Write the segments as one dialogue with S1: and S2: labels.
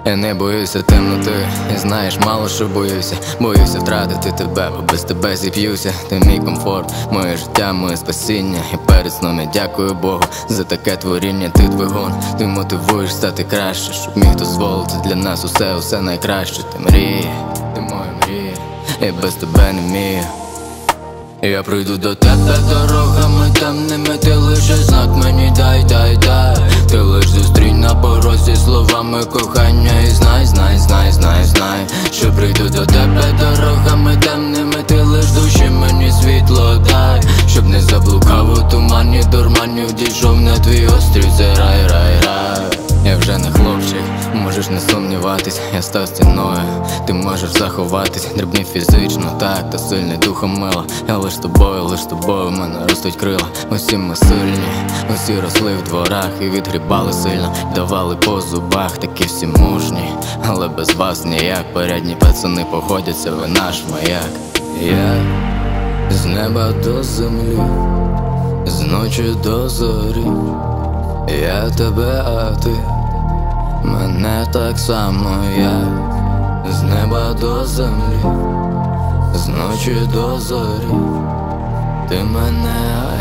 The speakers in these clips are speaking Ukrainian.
S1: Я не боюся темноти, і знаєш, мало що боюся. Боюся втратити тебе, бо без тебе зіп'юся. Ти мій комфорт, моє життя, моє спасіння. І перед сном я дякую Богу за таке творіння. Ти двигун, ти мотивуєш стати краще, щоб міг дозволити для нас усе найкраще. Ти мрія, ти моя мрія, я без тебе не вмію. Я прийду до тебе дорогами темними, ти лише знак мені дай. Ти лиш зустрінь на порозі словами кохання. І знай, що прийду до тебе дорогами темними, ти лиш душі мені світло дай. Щоб не заблукав у тумані дурманів, дійшов на твій острів, це рай. Я вже не хлопчик, можеш не сумніватись, я став стіною, ти можеш заховатись. Дрібний фізично, так, та сильний духом мила. Я лиш тобою в мене ростуть крила. Усі ми сильні, усі росли в дворах і відгрібали сильно, давали по зубах, такі всі мужні. Але без вас ніяк, порядні пацани походяться, ви наш маяк. Я з неба до землі, з ночі до зорі. Я тебе, а ти мене так само. Я з неба до землі, з ночі до зорі. Ти мене, а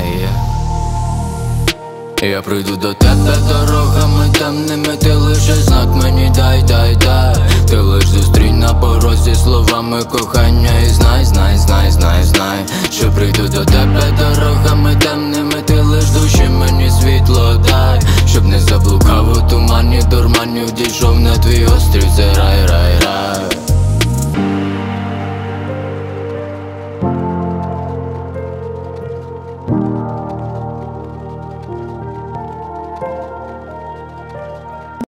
S1: я прийду до тебе дорогами темними, ти лише знак мені дай. Ти лиш зустрінь на порозі словами кохання. І знай,